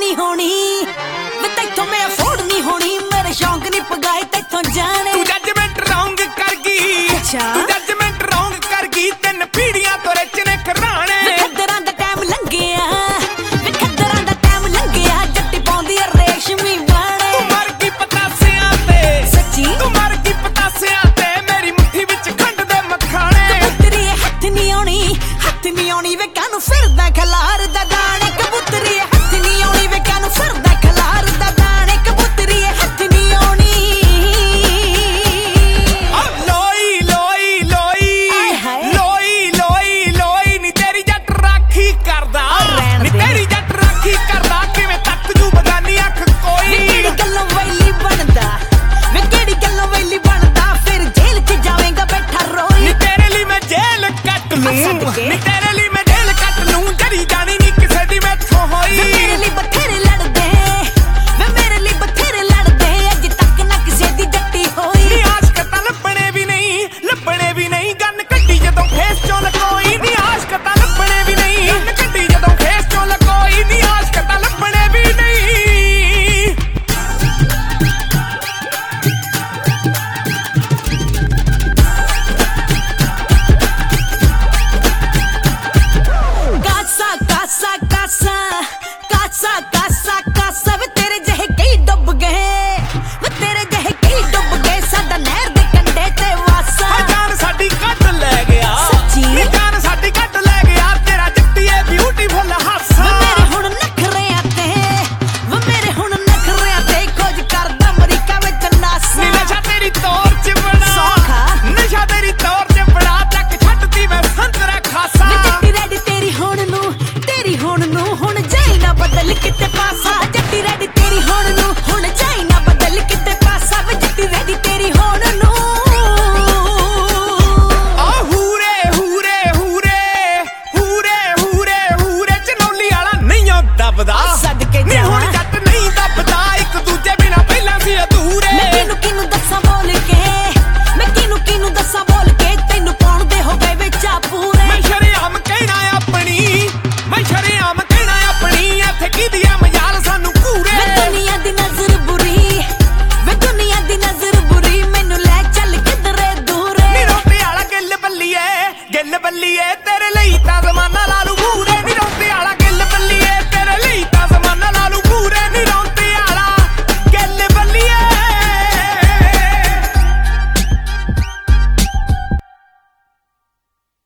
नहीं होनी वे तैथों मैं अफोर्ड नहीं होनी मेरे शौक नहीं पगाए तैथों जाने तू जजमेंट रॉन्ग कर गई अच्छा तू जजमेंट रॉन्ग कर गई तीन पीढ़ियां तो रिच ने घराणे खद्दरां दा टाइम लंघिया वे खद्दरां दा टाइम लंघिया जट्टी पाउंदी रेशमी बाणे तू मर गई पतासियां ते सच्ची तू मर गई पतासियां ते मेरी मुट्ठी विच खंड दे मखाणे कबूतरी हथ नहीं आउणी वे कानू फिरदा खलार दा दाणे कबूतरी हथ नहीं आउणी वे कानू फिरदा खलार दा दाणे कबूतरी हथ नहीं आउणी लोई लोई लोई लोई लोई लोई नी तेरी जट राखी करदा नी तेरी जट राखी करदा किवें तक जू बगानी अख कोई केड़ी गल्लों वैली बनदा वे केड़ी गल्लों वैली बनदा फिर जेल च जावेंगा बैठा रोई नी तेरे लिए मैं जेल कट लूं नी तेरे लिए मैं जेल कट लूं जरी जानी नी किसे दी मैथों होई मेरे लिए बथेरे लड़दे वे मेरे लिए बथेरे लड़दे अज तक ना किसे दी जट्टी होई नी आशक तां लभणे भी नहीं गन कड्डी जदों फेस चों लकोई नी आशक तां लभणे भी नहीं गन कड्डी जदों फेस चों लकोई नी आशक तां लभणे भी नहीं कासा कासा कासा कासा कासा कासा वे तेरे जहे कई डुब गए वे तेरे जहे कई डुब गए साडा नहर दे कंढे ते वासा जान साडी कट ले गया सच्ची? नी जान साडी कट ले गया तेरा जट्टीए ब्यूटीफुल हासा वे मेरे हुण नखरियां ते खोज करदा अमरीका विच नासा नी नशा तेरी तौर च बड़ा सौखा। नशा तेरी तौर च बड़ा तक छੱਡਦੀ मैं संतरा खासा वे जट्टी रेडी तेरी हुण नू हुण जाई ना बदल किते पासा